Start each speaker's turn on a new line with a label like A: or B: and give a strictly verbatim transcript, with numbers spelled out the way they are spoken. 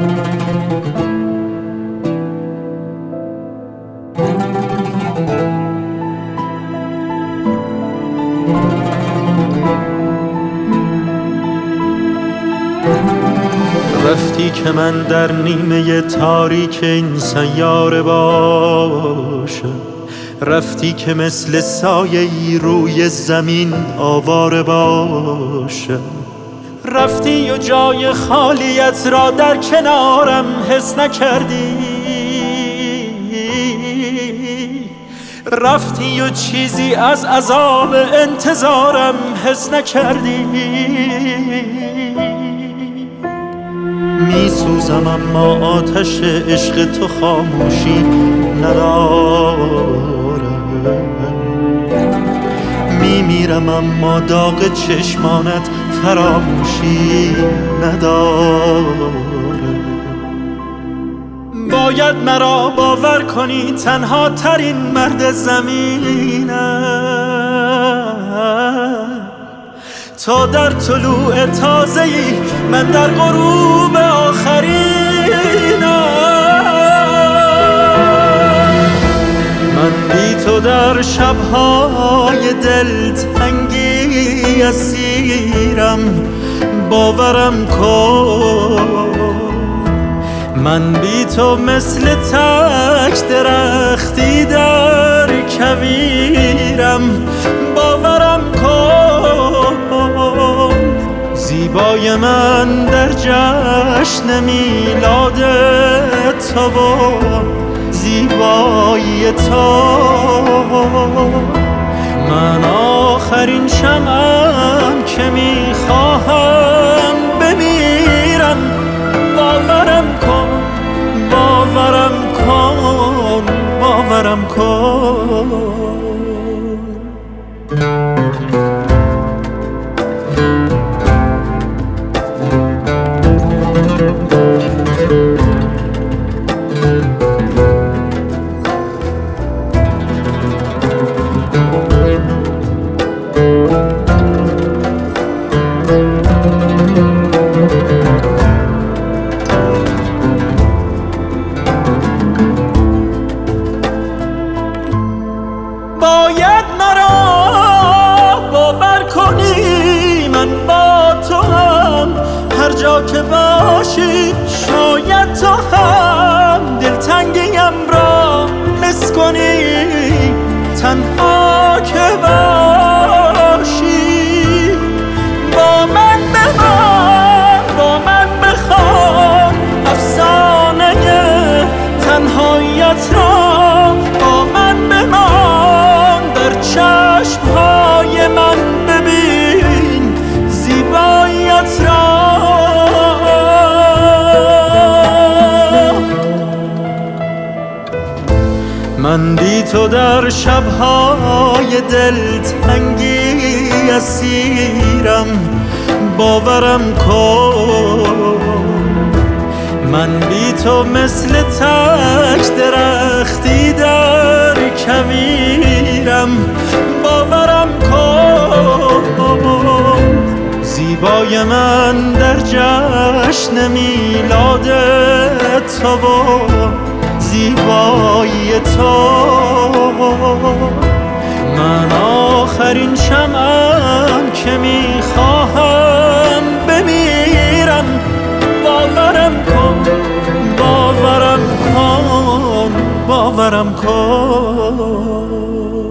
A: رفتی که من در نیمه تاریک این سیاره باشم، رفتی که مثل سایه‌ای روی زمین آواره باشم، رفتی و جای خالیت را در کنارم حس نکردی، رفتی و چیزی از عذاب انتظارم حس نکردی. می سوزم اما آتش عشق تو خاموشی نداره، می میرم اما داغ چشمانت فراموشی نداره. باید مرا باور کنی تنها ترین مرد زمینم، تا در طلوع تازه‌ای من در غروب آخرینم. من بی تو در شب‌های دلتنگی اسیرم، باورم کن. من بی تو مثل تک درختی در کویرم، باورم کن. زیبای من در جشن میلاد تو و زیبایی تو، من آخرین شمعم که میخواهم بمیرم. باورم کن، باورم کن، باورم کن. باید مرا باور کنی من با تو هم، هر جا که باشی شاید تو هم دلتنگیم را حس کنی، تنها که باشی با من بمان، با من بخوان افسانه تنهاییت را، با من بمان در چشمهای من ببین زیباییت را. من بی تو در شب‌های دلتنگی اسیرم، باورم کن. من بی تو مثل تک درختی در کویرم، باورم کن. زیبای من در جشن میلاد تو و زیبایی تو، من آخرین شمعم که میخواهم بمیرم. باورم کن، باورم کن، باورم کن.